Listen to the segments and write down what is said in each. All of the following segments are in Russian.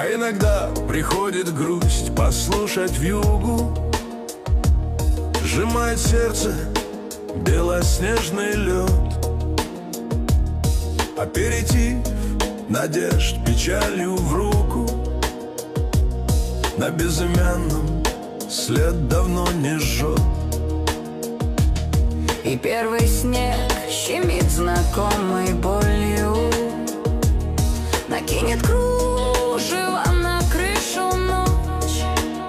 А иногда приходит грусть послушать вьюгу. Сжимает сердце белоснежный лед. Аперитив надежд печалью в руку. На безымянном след давно не жжет. И первый снег щемит знакомой болью. Накинет кружево на крышу ночь.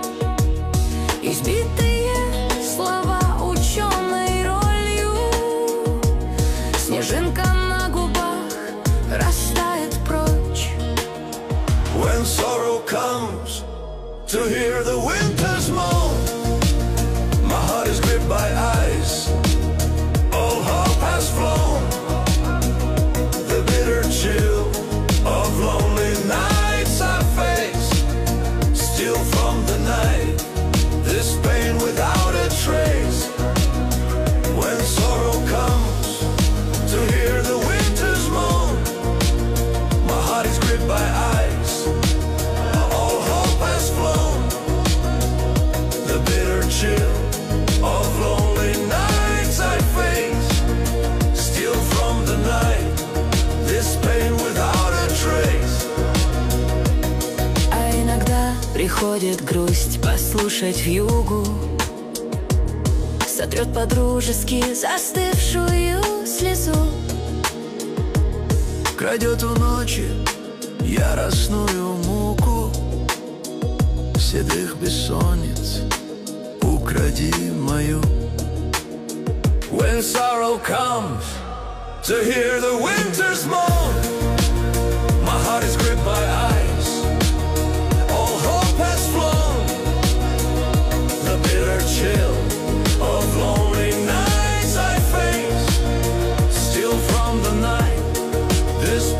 Избитые слова ученой ролью. Снежинка на губах растает прочь. When sorrow comes to hear the winter's moan, my heart is gripped by ice. All hope has flown. The bitter chill of lonely nights I face. Steal from the night this pain without a trace. When sorrow comes to hear the winter's moan, my heart is gripped by ice. All hope has flown. The bitter chill of lonely nights I face. Steal from the night this pain without a trace. А иногда приходит грусть послушать вьюгу. Сотрет по-дружески застывшую слезу. Крадет у ночи яростную муку. Седых бессонниц укради мою. When sorrow comes to hear the winter's moan, my heart is gripped by ice. All hope has flown. The bitter chill of lonely nights I face. Steal from the night this